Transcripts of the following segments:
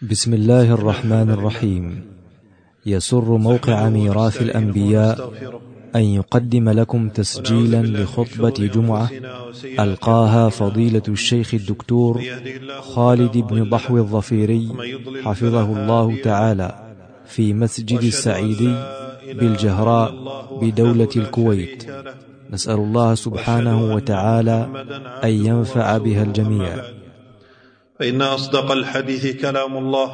بسم الله الرحمن الرحيم. يسر موقع ميراث الأنبياء أن يقدم لكم تسجيلا لخطبة جمعة ألقاها فضيلة الشيخ الدكتور خالد بن ضحو الظفيري حفظه الله تعالى في مسجد السعيدي بالجهراء بدولة الكويت. نسأل الله سبحانه وتعالى أن ينفع بها الجميع. فإن أصدق الحديث كلام الله،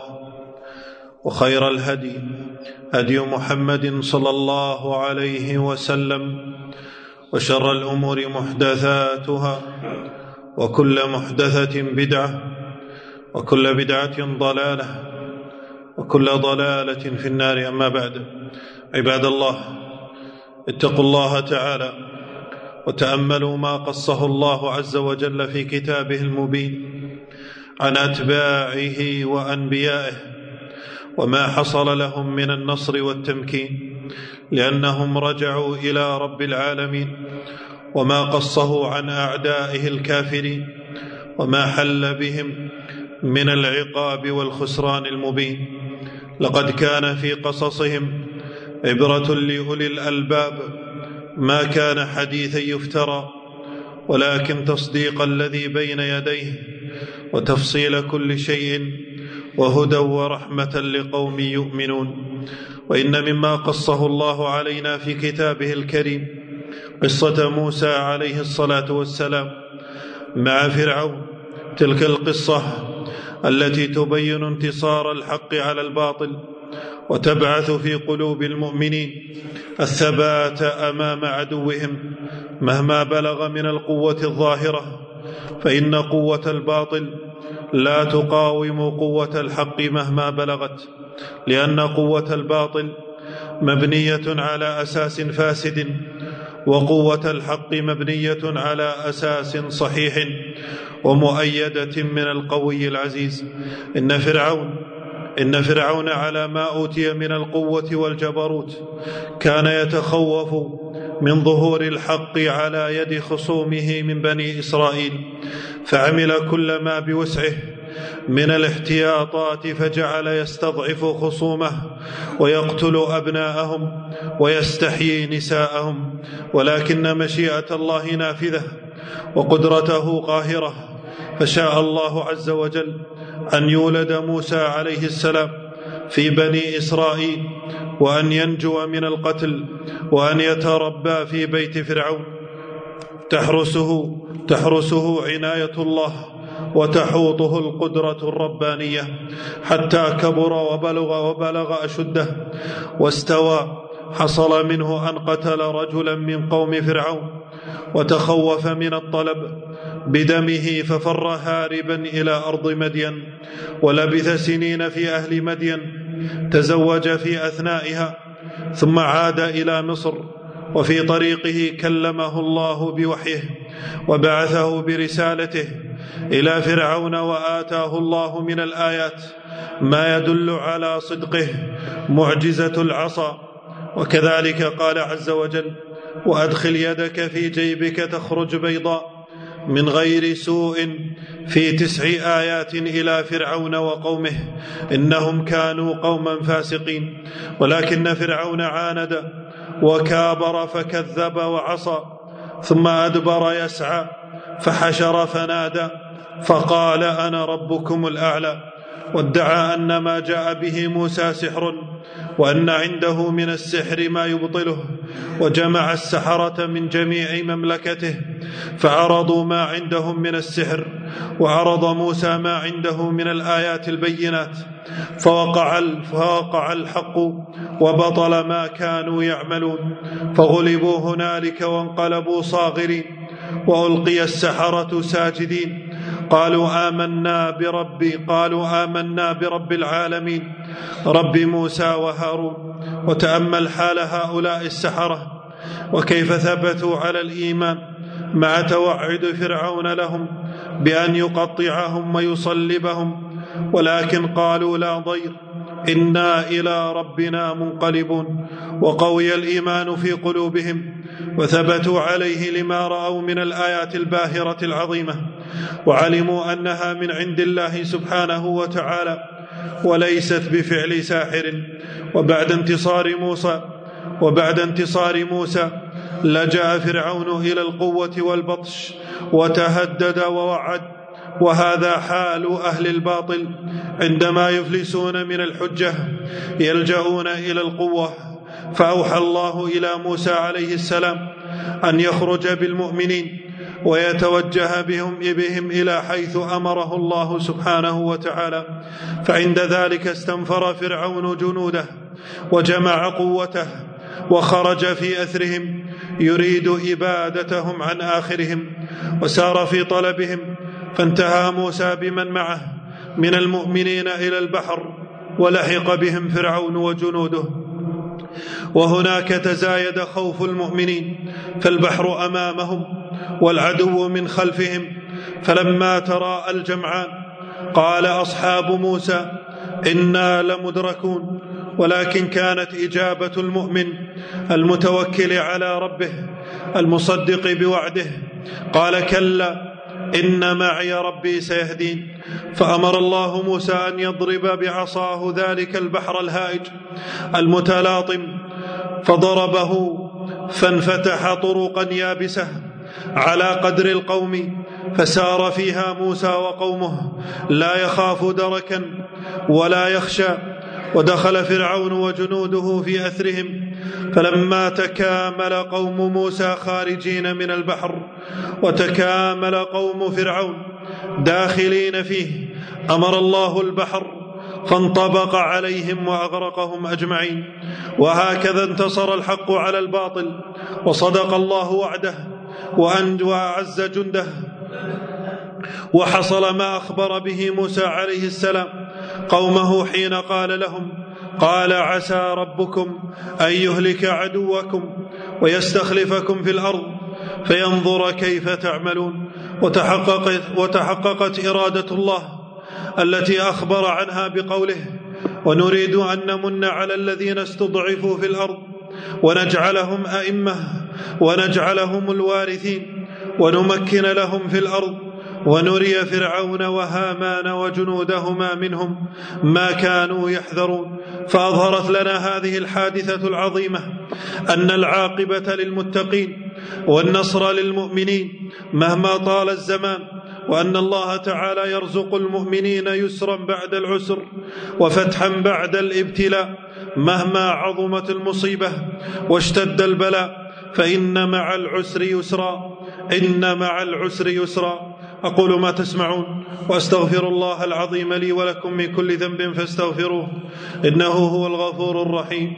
وخير الهدي هدي محمد صلى الله عليه وسلم، وشر الأمور محدثاتها، وكل محدثة بدعة، وكل بدعة ضلالة، وكل ضلالة في النار. أما بعد، عباد الله، اتقوا الله تعالى وتأملوا ما قصه الله عز وجل في كتابه المبين عن أتباعه وأنبيائه، وما حصل لهم من النصر والتمكين لأنهم رجعوا إلى رب العالمين، وما قصه عن أعدائه الكافرين، وما حل بهم من العقاب والخسران المبين. لقد كان في قصصهم عبرة لأولي الألباب، ما كان حديثا يفترى، ولكن تصديق الذي بين يديه وتفصيل كل شيء وهدى ورحمة لقوم يؤمنون. وإن مما قصه الله علينا في كتابه الكريم قصة موسى عليه الصلاة والسلام مع فرعون، تلك القصة التي تبين انتصار الحق على الباطل، وتبعث في قلوب المؤمنين الثبات أمام عدوهم مهما بلغ من القوة الظاهرة، فإن قوة الباطل لا تقاوم قوة الحق مهما بلغت، لأن قوة الباطل مبنية على أساس فاسد، وقوة الحق مبنية على أساس صحيح ومؤيدة من القوي العزيز. إن فرعون على ما أوتي من القوة والجبروت كان يتخوف من ظهور الحق على يد خصومه من بني إسرائيل، فعمل كل ما بوسعه من الاحتياطات، فجعل يستضعف خصومه ويقتل أبناءهم ويستحيي نساءهم، ولكن مشيئة الله نافذة وقدرته قاهرة، فشاء الله عز وجل أن يولد موسى عليه السلام في بني إسرائيل، وأن ينجو من القتل، وأن يتربى في بيت فرعون تحرسه عناية الله وتحوطه القدرة الربانية، حتى كبر وبلغ أشده واستوى. حصل منه أن قتل رجلا من قوم فرعون وتخوف من الطلب بدمه، ففر هاربا إلى أرض مدين، ولبث سنين في أهل مدين، تزوج في أثنائها، ثم عاد إلى مصر، وفي طريقه كلمه الله بوحيه وبعثه برسالته إلى فرعون، وآتاه الله من الآيات ما يدل على صدقه، معجزة العصا. وكذلك قال عز وجل: وأدخل يدك في جيبك تخرج بيضاء من غير سوء، في 9 آيات إلى فرعون وقومه إنهم كانوا قوما فاسقين. ولكن فرعون عاند وكابر فكذب وعصى، ثم أدبر يسعى فحشر فنادى فقال: أنا ربكم الأعلى، وادعى أن ما جاء به موسى سحر، وأن عنده من السحر ما يبطله، وجمع السحرة من جميع مملكته فعرضوا ما عندهم من السحر، وعرض موسى ما عنده من الآيات البينات، فوقع الحق وبطل ما كانوا يعملون، فغلبوا هنالك وانقلبوا صاغرين، وألقي السحرة ساجدين، قالوا آمنا برب العالمين، رب موسى وهارون. وتأمل حال هؤلاء السحرة وكيف ثبتوا على الإيمان مع توعد فرعون لهم بأن يقطعهم ويصلبهم، ولكن قالوا لا ضير، إنا إلى ربنا منقلبون، وقوي الإيمان في قلوبهم وثبتوا عليه لما رأوا من الآيات الباهرة العظيمة، وعلموا أنها من عند الله سبحانه وتعالى وليست بفعل ساحر. وبعد انتصار موسى لجأ فرعون إلى القوة والبطش وتهدد ووعد، وهذا حال أهل الباطل عندما يفلسون من الحجة يلجؤون إلى القوة. فأوحى الله إلى موسى عليه السلام أن يخرج بالمؤمنين ويتوجه بهم إلى حيث أمره الله سبحانه وتعالى، فعند ذلك استنفر فرعون جنوده وجمع قوته وخرج في أثرهم يريد إبادتهم عن آخرهم، وسار في طلبهم، فانتهى موسى بمن معه من المؤمنين إلى البحر ولحق بهم فرعون وجنوده. وهناك تزايد خوف المؤمنين، فالبحر أمامهم والعدو من خلفهم، فلما تراءى الجمعان قال أصحاب موسى إنا لمدركون، ولكن كانت إجابة المؤمن المتوكل على ربه المصدق بوعده قال كلا إن معي ربي سيهدين. فأمر الله موسى أن يضرب بعصاه ذلك البحر الهائج المتلاطم، فضربه فانفتح طرقا يابسة على قدر القوم، فسار فيها موسى وقومه لا يخاف دركا ولا يخشى. ودخل فرعون وجنوده في أثرهم، فلما تكامل قوم موسى خارجين من البحر وتكامل قوم فرعون داخلين فيه أمر الله البحر فانطبق عليهم وأغرقهم أجمعين. وهكذا انتصر الحق على الباطل وصدق الله وعده وأعز جنده، وحصل ما أخبر به موسى عليه السلام قومه حين قال لهم قال عسى ربكم أن يهلك عدوكم ويستخلفكم في الأرض فينظر كيف تعملون. وتحققت إرادة الله التي أخبر عنها بقوله ونريد أن نمن على الذين استضعفوا في الأرض ونجعلهم أئمة ونجعلهم الوارثين ونمكن لهم في الأرض ونري فرعون وهامان وجنودهما منهم ما كانوا يحذرون. فأظهرت لنا هذه الحادثة العظيمة أن العاقبة للمتقين والنصر للمؤمنين مهما طال الزمان، وأن الله تعالى يرزق المؤمنين يسرا بعد العسر وفتحا بعد الابتلاء مهما عظمت المصيبة واشتد البلاء، فإن مع العسر يسرا، إن مع العسر يسرا. أقول ما تسمعون وأستغفر الله العظيم لي ولكم من كل ذنب فاستغفروه إنه هو الغفور الرحيم.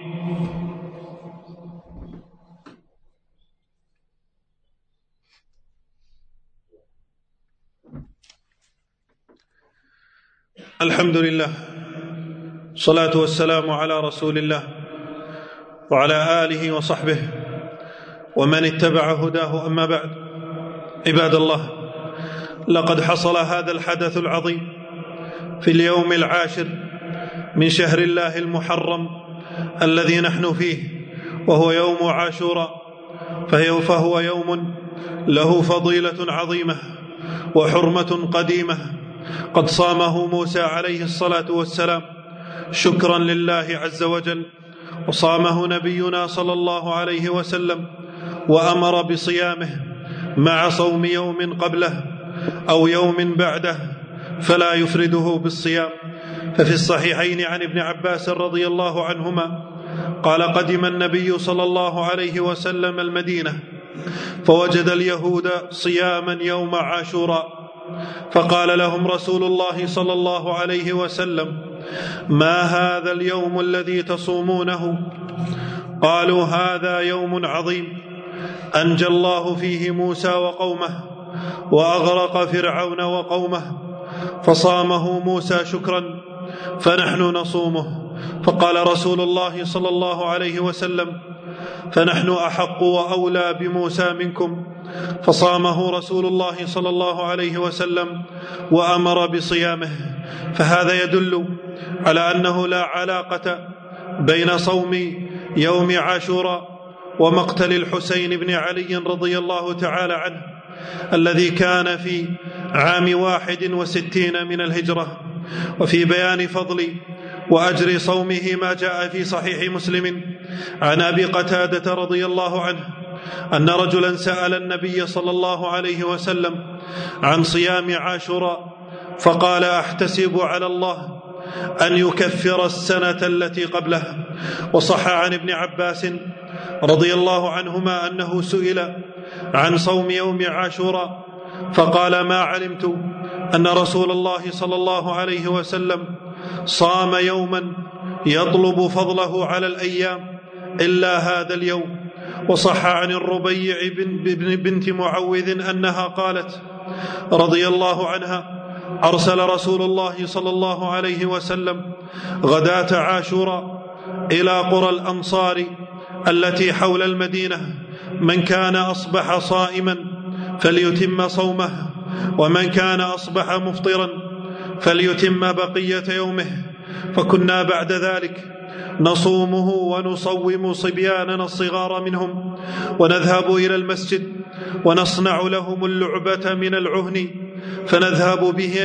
الحمد لله، الصلاة والسلام على رسول الله وعلى آله وصحبه ومن اتبع هداه، أما بعد. عباد الله، لقد حصل هذا الحدث العظيم في اليوم 10 من شهر الله المحرم الذي نحن فيه، وهو يوم عاشوراء، فهو يوم له فضيلة عظيمة وحرمة قديمة قد صامه موسى عليه الصلاة والسلام شكرا لله عز وجل، وصامه نبينا صلى الله عليه وسلم وأمر بصيامه مع صوم يوم قبله أو يوم بعده فلا يفرده بالصيام. ففي الصحيحين عن ابن عباس رضي الله عنهما قال قدم النبي صلى الله عليه وسلم المدينة فوجد اليهود صياما يوم عاشوراء، فقال لهم رسول الله صلى الله عليه وسلم ما هذا اليوم الذي تصومونه؟ قالوا هذا يوم عظيم أنجى الله فيه موسى وقومه وأغرق فرعون وقومه، فصامه موسى شكرا فنحن نصومه. فقال رسول الله صلى الله عليه وسلم فنحن أحق وأولى بموسى منكم، فصامه رسول الله صلى الله عليه وسلم وأمر بصيامه. فهذا يدل على أنه لا علاقة بين صوم يوم عاشوراء ومقتل الحسين بن علي رضي الله تعالى عنه الذي كان في عام 61 من الهجرة. وفي بيان فضل وأجر صومه ما جاء في صحيح مسلم عن أبي قتادة رضي الله عنه أن رجلا سأل النبي صلى الله عليه وسلم عن صيام عاشوراء فقال: أحتسب على الله أن يكفر السنة التي قبله. وصح عن ابن عباس رضي الله عنهما أنه سئل عن صوم يوم عاشوراء فقال: ما علمت أن رسول الله صلى الله عليه وسلم صام يوما يطلب فضله على الأيام إلا هذا اليوم. وصح عن الربيع بنت معوذ أنها قالت رضي الله عنها: أرسل رسول الله صلى الله عليه وسلم غداة عاشوراء إلى قرى الأنصار التي حول المدينة: من كان أصبح صائما فليتم صومه، ومن كان أصبح مفطرا فليتم بقية يومه. فكنا بعد ذلك نصومه ونصوم صبياننا الصغار منهم، ونذهب إلى المسجد ونصنع لهم اللعبة من العهن فنذهب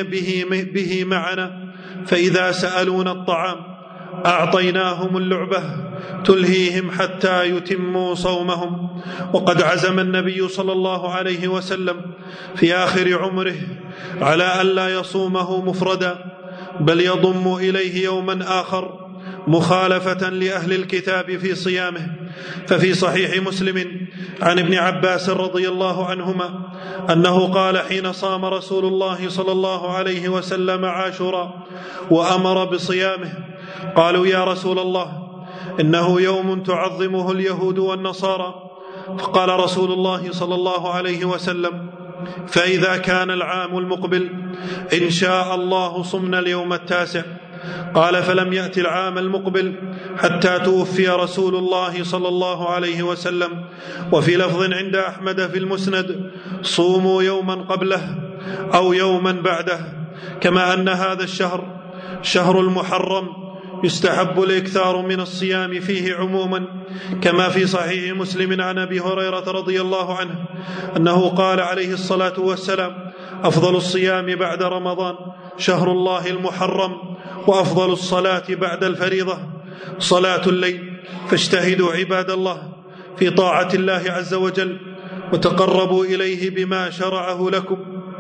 به معنا، فإذا سألونا الطعام أعطيناهم اللعبة تلهيهم حتى يتموا صومهم. وقد عزم النبي صلى الله عليه وسلم في آخر عمره على ألا يصومه مفردا، بل يضم إليه يوما آخر مخالفة لأهل الكتاب في صيامه. ففي صحيح مسلم عن ابن عباس رضي الله عنهما أنه قال: حين صام رسول الله صلى الله عليه وسلم عاشوراء وأمر بصيامه قالوا: يا رسول الله، إنه يوم تعظمه اليهود والنصارى. فقال رسول الله صلى الله عليه وسلم: فإذا كان العام المقبل إن شاء الله صمنا اليوم التاسع. قال: فلم يأت العام المقبل حتى توفي رسول الله صلى الله عليه وسلم. وفي لفظ عند أحمد في المسند: صوموا يوما قبله أو يوما بعده. كما أن هذا الشهر شهر المحرم يستحب الإكثار من الصيام فيه عموما، كما في صحيح مسلم عن أبي هريرة رضي الله عنه أنه قال عليه الصلاة والسلام: أفضل الصيام بعد رمضان شهر الله المحرم، وأفضل الصلاة بعد الفريضة صلاة الليل. فاجتهدوا عباد الله في طاعة الله عز وجل وتقربوا إليه بما شرعه لكم،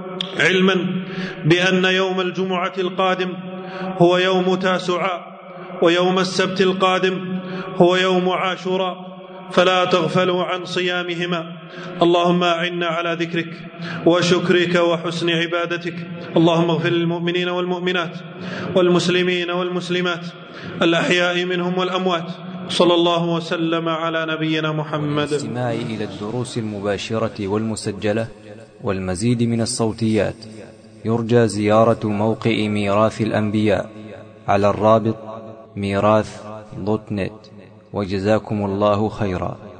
علما بأن يوم الجمعة القادم هو يوم تاسعاء، ويوم السبت القادم هو يوم عاشوراء، فلا تغفلوا عن صيامهما. اللهم أعنا على ذكرك وشكرك وحسن عبادتك. اللهم اغفر للمؤمنين والمؤمنات والمسلمين والمسلمات الأحياء منهم والأموات. صلى الله وسلم على نبينا محمد. الاستماع إلى الدروس المباشرة والمسجلة والمزيد من الصوتيات يرجى زيارة موقع ميراث الأنبياء على الرابط ميراث.net. وجزاكم الله خيرا.